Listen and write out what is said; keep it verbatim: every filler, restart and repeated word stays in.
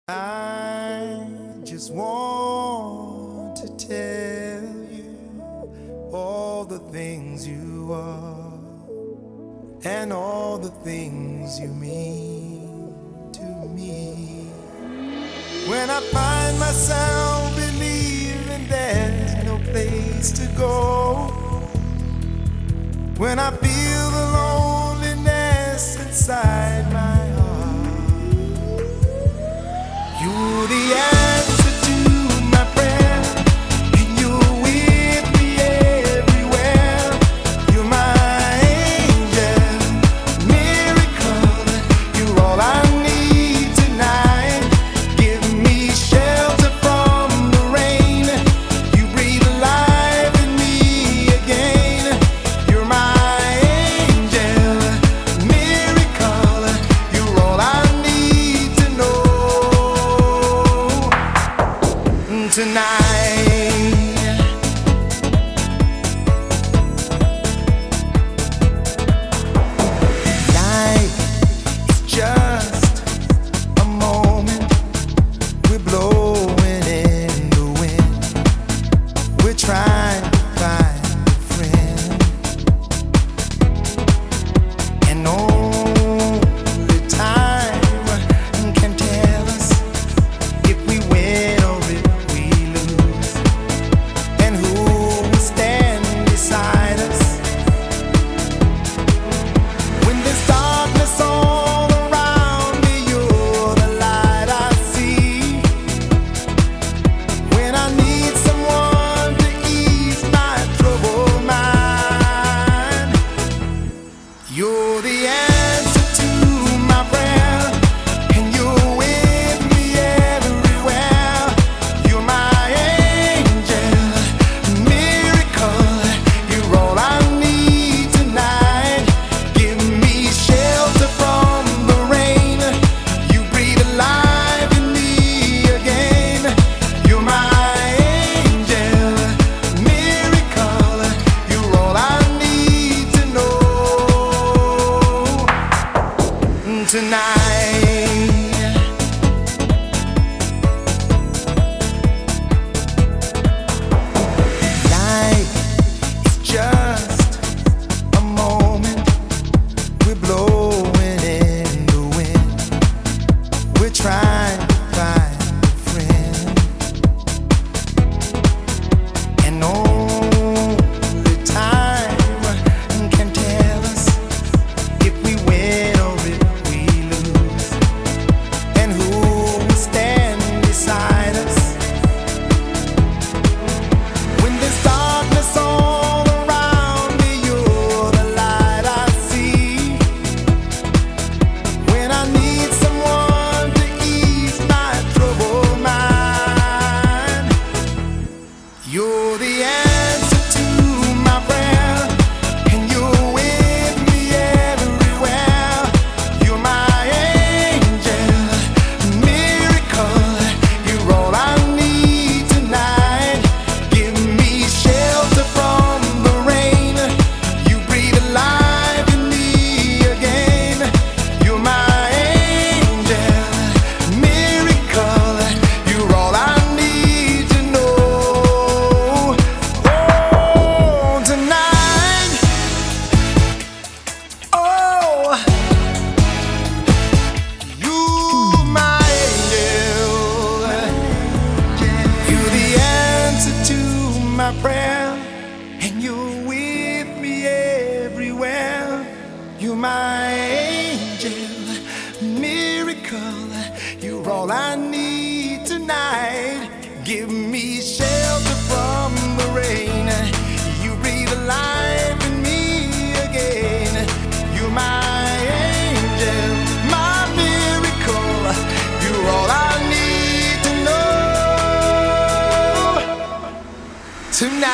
I just want to tell you all the things you are and all the things you mean to me. When I find myself believing there's no place to go, when I feel the loneliness inside my you're the answer to my prayer, and you're with me everywhere. You're my angel, miracle. You're all I need tonight. Give me shelter from the rain. You breathe life in me again. You're my angel, miracle. You're all I need to know tonight. Life is just a moment. We're blowing in the wind. We're trying to find a friend, and only time can tell us if we win or if we lose, and who will stand beside us when there's darkness all around me. You're the light I see when I need someone to ease my troubled mind. You're the answer to my prayer, and you're with me everywhere. You're my angel, miracle. You're all I need tonight. Give me shelter from the rain. You breathe life in me again. You're my angel, miracle. You're all I need to know tonight. Life is just a moment. We're blowing in the wind. We're trying to find a friend, and only time can tell us if we win or if we lose, and who will stand beside us when there's darkness all around me. You're the light I see when I need someone to ease my troubled mind. You're the answer to my prayer, and you're with me everywhere. You're my angel, miracle. You're all I need tonight. Give me shelter from the rain. You breathe life in me again. You're my angel, miracle. You're all I need to know. Oh, tonight. Oh, you my angel. You're the answer to my prayer, and you're with me everywhere. You're my angel, miracle. You're all I need tonight. Give me shelter from the rain. You breathe life in me again. You're my angel, my miracle. You're all I need to know tonight.